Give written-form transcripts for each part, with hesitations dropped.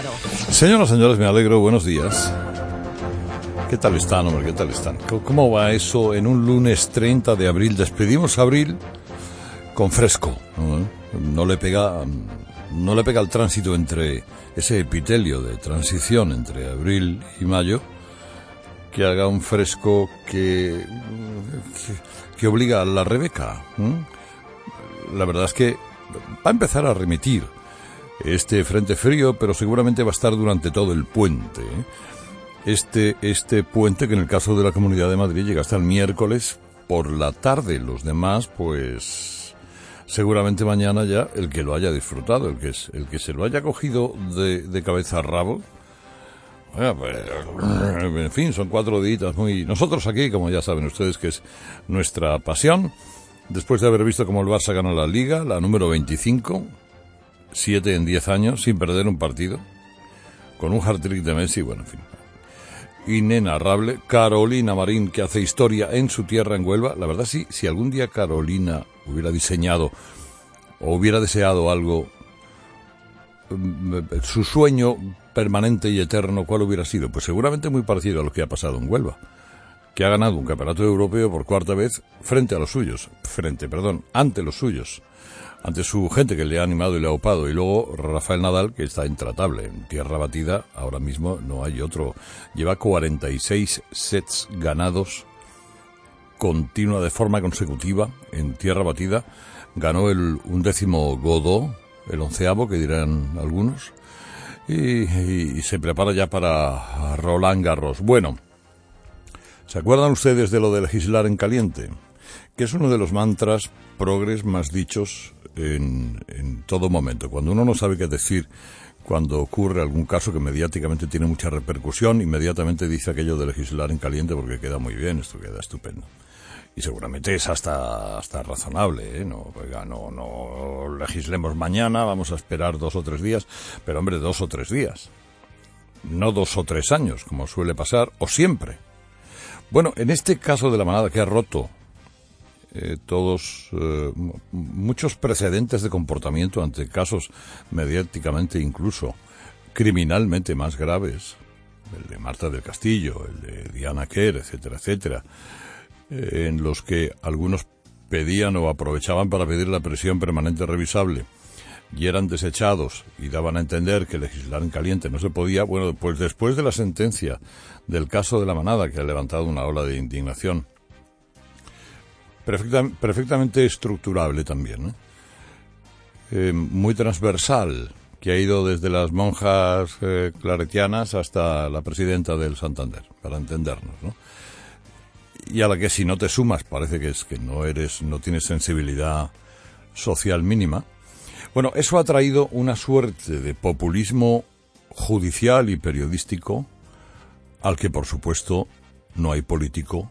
Señoras, señores, me alegro, buenos días. ¿Qué tal están, hombre? ¿Qué tal están? ¿Cómo va eso en un lunes 30 de abril? Despedimos abril con fresco, ¿no? No le pega el tránsito entre ese epitelio de transición entre abril y mayo, que haga un fresco que obliga a la Rebeca. La verdad es que va a empezar a remitir este frente frío, pero seguramente va a estar durante todo el puente. Este puente, que en el caso de la Comunidad de Madrid llega hasta el miércoles por la tarde. Los demás, pues seguramente mañana ya el que lo haya disfrutado, el que se lo haya cogido de cabeza a rabo. Bueno, pues, en fin, son 4 días muy... Nosotros aquí, como ya saben ustedes, que es nuestra pasión, después de haber visto cómo el Barça ganó la Liga, la número 25, 7 en 10 años, sin perder un partido, con un hat-trick de Messi, bueno, en fin. Inenarrable. Carolina Marín, que hace historia en su tierra, en Huelva. La verdad, sí, si algún día Carolina hubiera diseñado o hubiera deseado algo, su sueño permanente y eterno, ¿cuál hubiera sido? Pues seguramente muy parecido a lo que ha pasado en Huelva, que ha ganado un campeonato europeo por 4ª vez ante los suyos, ante su gente que le ha animado y le ha upado, y luego Rafael Nadal, que está intratable. En tierra batida ahora mismo no hay otro. Lleva 46 sets ganados continua, de forma consecutiva, en tierra batida. Ganó el 11º Godó, el 11º, que dirán algunos, y se prepara ya para Roland Garros. Bueno, ¿se acuerdan ustedes de lo de legislar en caliente? Que es uno de los mantras progres más dichos en todo momento. Cuando uno no sabe qué decir, cuando ocurre algún caso que mediáticamente tiene mucha repercusión, inmediatamente dice aquello de legislar en caliente porque queda muy bien, esto queda estupendo. Y seguramente es hasta razonable, ¿eh? No legislemos mañana, vamos a esperar 2 o 3 días, pero hombre, 2 o 3 días, no 2 o 3 años, como suele pasar, o siempre. Bueno, en este caso de la manada, que ha roto muchos precedentes de comportamiento ante casos mediáticamente, incluso criminalmente más graves, el de Marta del Castillo, el de Diana Quer, etcétera, etcétera, en los que algunos pedían o aprovechaban para pedir la prisión permanente revisable y eran desechados y daban a entender que legislar en caliente no se podía. Bueno, pues después de la sentencia del caso de la manada, que ha levantado una ola de indignación perfectamente estructurable también, muy transversal, que ha ido desde las monjas claretianas hasta la presidenta del Santander, para entendernos, ¿no? Y a la que, si no te sumas, parece que es que no tienes sensibilidad social mínima. Bueno, eso ha traído una suerte de populismo judicial y periodístico al que, por supuesto, no hay político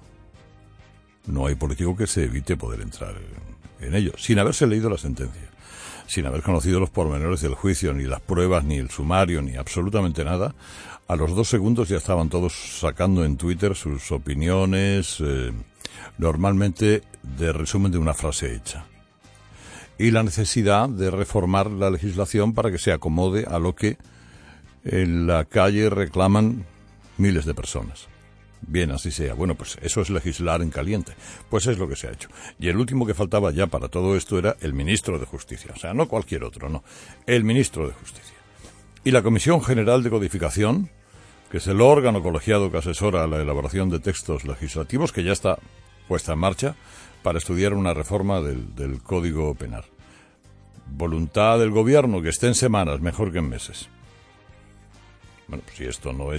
que se evite poder entrar en ello, sin haberse leído la sentencia, sin haber conocido los pormenores del juicio, ni las pruebas, ni el sumario, ni absolutamente nada. A los 2 segundos ya estaban todos sacando en Twitter sus opiniones, normalmente de resumen de una frase hecha. Y la necesidad de reformar la legislación para que se acomode a lo que en la calle reclaman miles de personas. Bien, así sea. Bueno, pues eso es legislar en caliente. Pues es lo que se ha hecho. Y el último que faltaba ya para todo esto era el ministro de Justicia. O sea, no cualquier otro, no. El ministro de Justicia. Y la Comisión General de Codificación, que es el órgano colegiado que asesora la elaboración de textos legislativos, que ya está puesta en marcha para estudiar una reforma del Código Penal. Voluntad del gobierno, que esté en semanas, mejor que en meses. Bueno, pues si esto no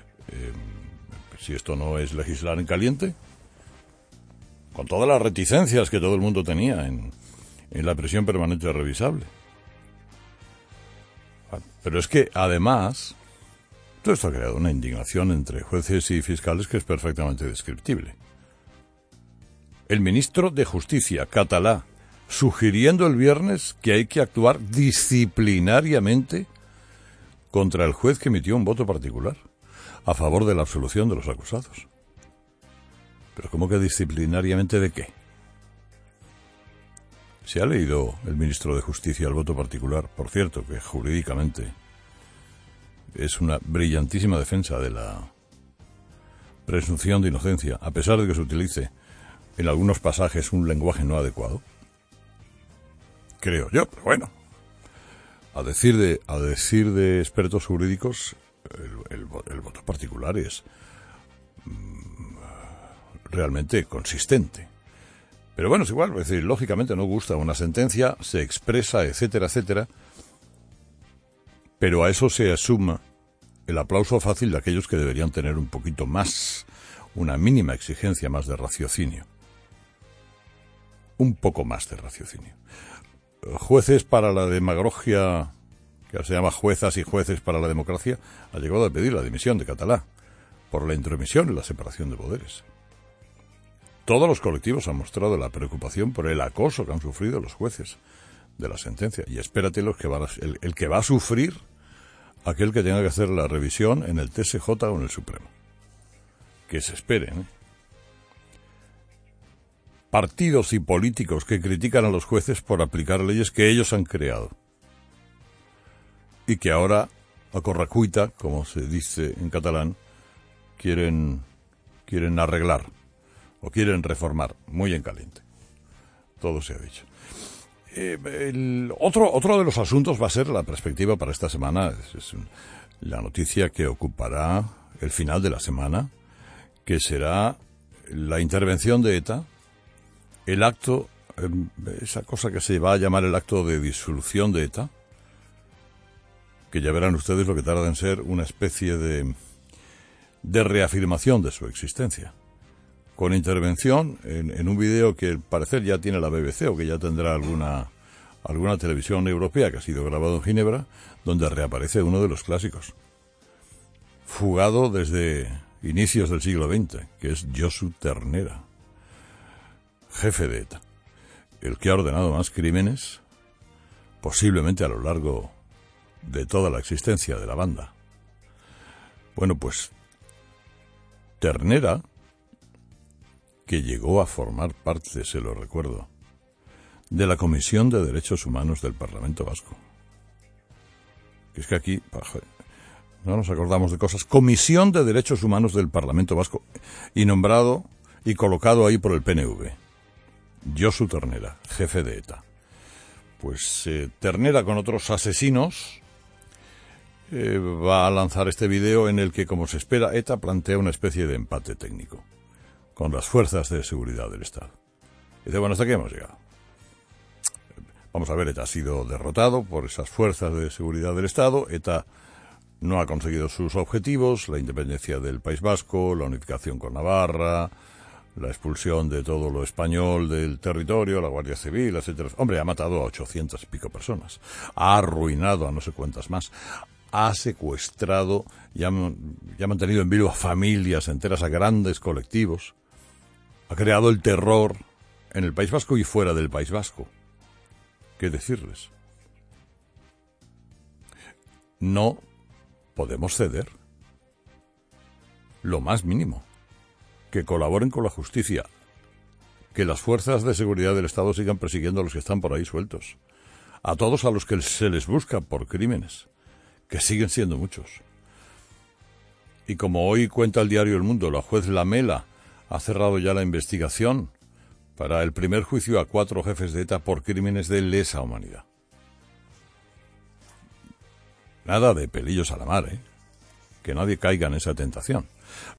es legislar en caliente, con todas las reticencias que todo el mundo tenía en la prisión permanente revisable. Pero es que, además, todo esto ha creado una indignación entre jueces y fiscales que es perfectamente descriptible. El ministro de Justicia, catalá, sugiriendo el viernes que hay que actuar disciplinariamente contra el juez que emitió un voto particular a favor de la absolución de los acusados. ¿Pero cómo que disciplinariamente de qué? ¿Se ha leído el ministro de Justicia el voto particular? Por cierto, que jurídicamente es una brillantísima defensa de la presunción de inocencia, a pesar de que se utilice en algunos pasajes un lenguaje no adecuado. Creo yo, pero bueno. A decir de expertos jurídicos, el voto particular es realmente consistente. Pero bueno, es igual, es decir, lógicamente no gusta una sentencia, se expresa, etcétera, etcétera, pero a eso se asuma el aplauso fácil de aquellos que deberían tener un poquito más, una mínima exigencia más de raciocinio. Un poco más de raciocinio. Jueces para la demagogia, que se llama Juezas y Jueces para la Democracia, ha llegado a pedir la dimisión de Catalá por la intromisión en la separación de poderes. Todos los colectivos han mostrado la preocupación por el acoso que han sufrido los jueces de la sentencia. Y espérate el que va a sufrir aquel que tenga que hacer la revisión en el TSJ o en el Supremo. Que se esperen, ¿eh? Partidos y políticos que critican a los jueces por aplicar leyes que ellos han creado y que ahora, a correcuita, como se dice en catalán, quieren arreglar o quieren reformar, muy en caliente. Todo se ha dicho. Otro de los asuntos va a ser la perspectiva para esta semana, la noticia que ocupará el final de la semana, que será la intervención de ETA, el acto, esa cosa que se va a llamar el acto de disolución de ETA, que ya verán ustedes lo que tarda en ser una especie de reafirmación de su existencia, con intervención en un video que al parecer ya tiene la BBC o que ya tendrá alguna televisión europea, que ha sido grabado en Ginebra, donde reaparece uno de los clásicos, fugado desde inicios del siglo XX, que es Josu Ternera, jefe de ETA, el que ha ordenado más crímenes, posiblemente a lo largo de toda la existencia de la banda. Bueno, pues Ternera, que llegó a formar parte, se lo recuerdo, de la Comisión de Derechos Humanos del Parlamento Vasco. Que es que aquí no nos acordamos de cosas. Comisión de Derechos Humanos del Parlamento Vasco, y nombrado y colocado ahí por el PNV. Josu Ternera, jefe de ETA. Pues Ternera, con otros asesinos, va a lanzar este video en el que, como se espera, ETA plantea una especie de empate técnico con las fuerzas de seguridad del Estado. Y dice, bueno, ¿hasta qué hemos llegado? Vamos a ver, ETA ha sido derrotado por esas fuerzas de seguridad del Estado. ETA no ha conseguido sus objetivos, la independencia del País Vasco, la unificación con Navarra, la expulsión de todo lo español del territorio, la Guardia Civil, etcétera. Hombre, ha matado a 800 y pico personas, ha arruinado a no sé cuántas más, ha secuestrado y ha mantenido en vilo a familias enteras, a grandes colectivos, ha creado el terror en el País Vasco y fuera del País Vasco. ¿Qué decirles? No podemos ceder lo más mínimo. Que colaboren con la justicia, que las fuerzas de seguridad del Estado sigan persiguiendo a los que están por ahí sueltos, a todos a los que se les busca por crímenes, que siguen siendo muchos. Y como hoy cuenta el diario El Mundo, la juez Lamela ha cerrado ya la investigación para el primer juicio a 4 jefes de ETA por crímenes de lesa humanidad. Nada de pelillos a la mar, ¿eh? Que nadie caiga en esa tentación.